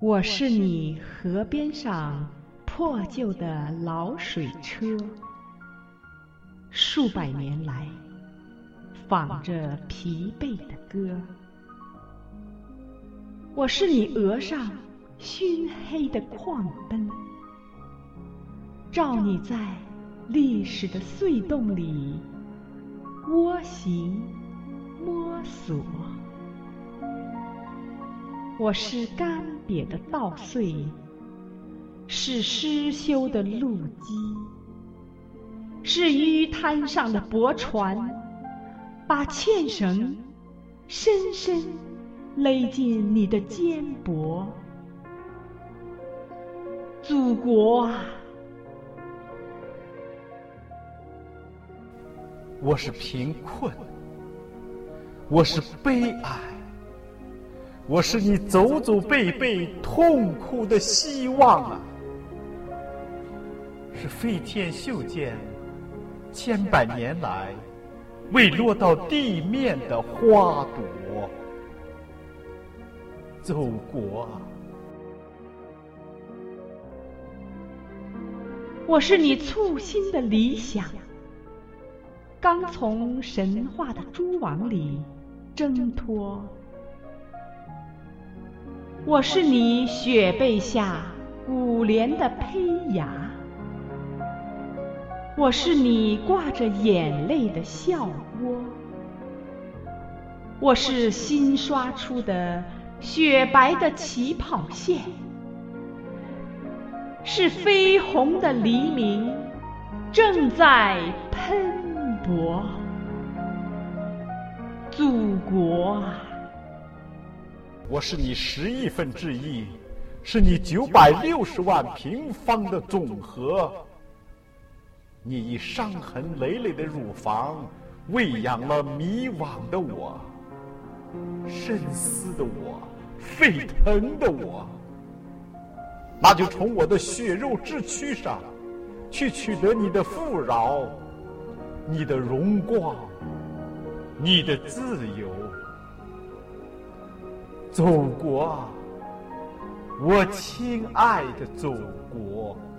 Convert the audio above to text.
我是你河边上破旧的老水车，数百年来仿着疲惫的歌。我是你额上熏黑的矿灯，照你在历史的隧洞里蜗行摸索。我是干瘪的稻穗，是失修的路基，是淤滩上的驳船，把纤绳深深勒进你的肩膊。祖国啊， 我是贫困，我是悲哀，我是你走走背背痛苦的希望啊！是飞天袖间千百年来未落到地面的花朵。祖国啊， 我是你簇新的理想，刚从神话的蛛网里挣脱。我是你雪背下古莲的胚芽，我是你挂着眼泪的笑窝，我是新刷出的雪白的起跑线，是绯红的黎明正在喷薄。祖国啊， 我是你1/11，是你960万平方的总和。你以伤痕累累的乳房喂养了迷惘的我，深思的我，沸腾的我。那就从我的血肉之躯上去取得你的富饶，你的荣光，你的自由。祖国啊，我亲爱的祖国。